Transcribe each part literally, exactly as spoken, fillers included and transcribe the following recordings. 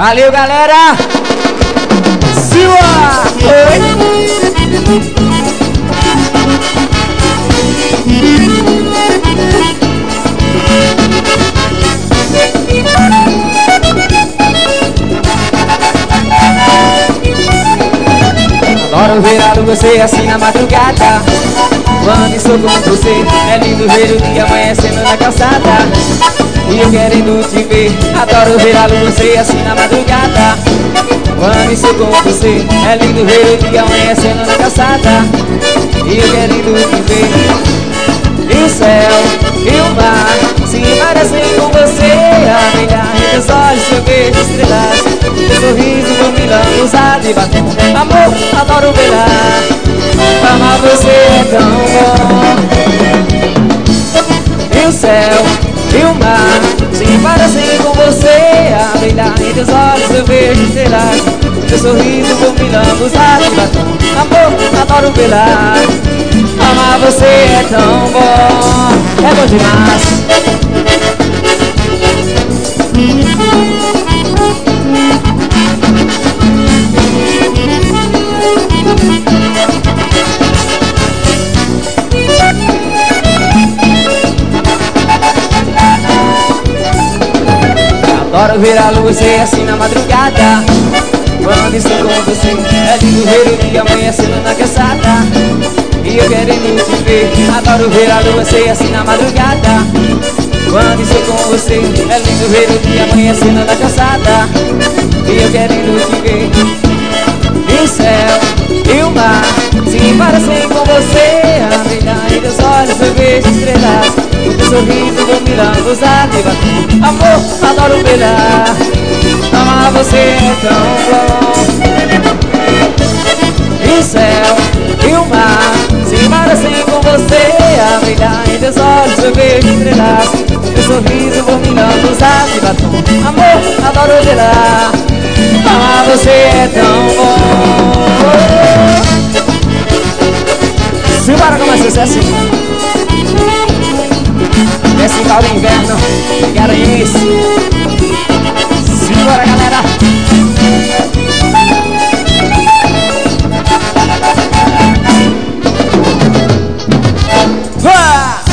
Valeu, galera! Silva! Oi! Adoro ver a lua você assim na madrugada. Quando estou com você, é lindo ver o dia amanhecendo na calçada. E eu querendo te ver, adoro ver a lua você assim na madrugada. Quando estou com você, é lindo ver o dia amanhecendo na calçada. E eu querendo te ver. E o céu, e o mar se parecem com você. A brilhar em teus olhos, seu beijo, estrelas. Teu sorriso, dormilando, usado de batom. Amor, adoro beijar. Amar você é tão bom. E o céu, e o mar se parecem com você. A brilhar em teus olhos, seu beijo, estrelas. Teu sorriso, dormilando, usado de batom. Amor, adoro beijar. Amar você é tão bom. É bom demais. Adoro ver a lua ser assim na madrugada. Quando estou com você, é lindo ver o dia amanhecendo na calçada. E eu querendo te ver, adoro ver a lua ser assim na madrugada. Quando estou com você, é lindo ver o dia amanhecendo na calçada. E eu querendo te ver. E o céu, e o mar se parecem com você. A brilhar em teus olhos, eu vejo estrelas. O teu sorriso vou mirando os ativos. Amor, adoro beijar. Amar você é tão bom. E o céu, e o mar se parecem com você. A brilhar em teus olhos, eu vejo estrelas. Teu sorriso vou mirando os ativos. Amor, adoro beijar. Amar você é tão bom. Simbora começar esse assim. Festival do Inverno, Garanhuns. Simbora, galera. Vá!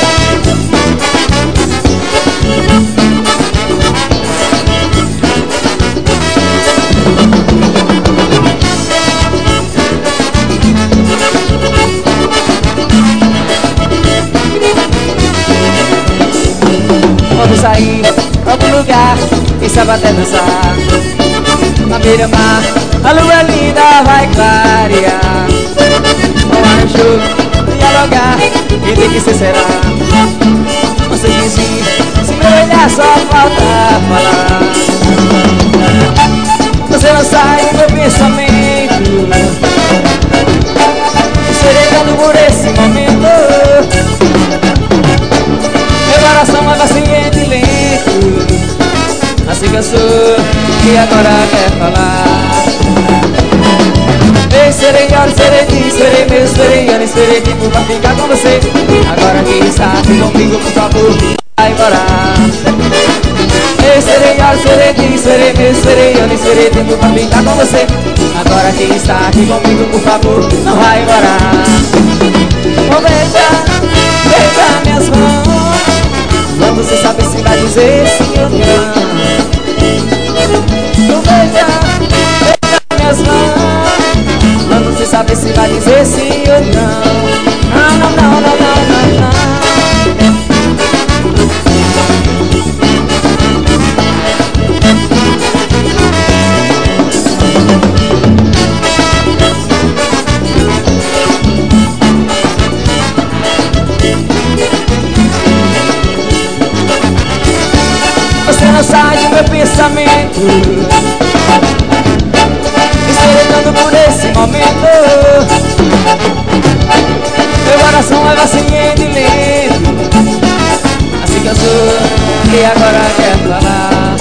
Vamos sair pra algum lugar e sabe até dançar. Na beira-mar, a lua linda vai clarear. Tomar um show, dialogar e tem que ser será. Você que sim, se meu olhar só falta falar. Você não sai do meu pensamento. Serenando por esse momento. Meu coração anda assim de lento. Assim cansou e agora quer falar. Ei, serei olho, serei ti, serei meu, serei ano, serei tipo pra ficar com você. Agora que está aqui comigo, por favor, vai embora. Ei, serei olho, serei ti, serei meu, serei ano, serei tipo pra ficar com você. Agora que está aqui comigo, por favor, não vai embora. Oh, beija, beija minhas mãos. Quando você sabe se vai dizer sim ou não. Não beija, beija minhas mãos. Quando você sabe se vai dizer sim ou não. Não, não, não, não, não, não, não. Você não sai do meu pensamento. Esperando por esse momento. Meu coração vai vacilando e lento. Assim que eu sou, e agora quer falar.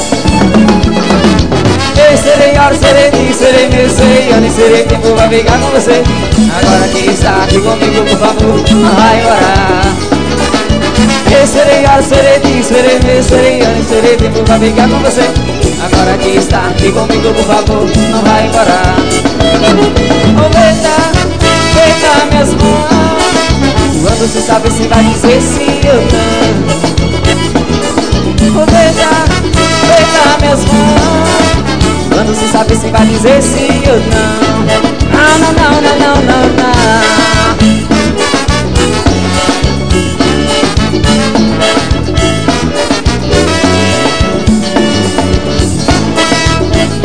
Eu serei hora, serei dia, serei meu, serei ano e serei tempo pra ficar com você. Agora que está aqui comigo, por favor, não vai embora. Eu serei hora, serei dia, serei meu, serei ano e serei tempo pra ficar com você. Agora agora que está aqui comigo, por favor, não vai embora. Oh, beija, beija minhas mãos, quando se sabe se vai dizer sim ou não. Oh, beija, beija minhas mãos, quando se sabe se vai dizer sim ou não. Não, não, não, não, não, não, não.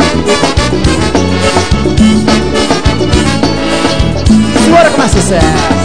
Bora com mais sucesso.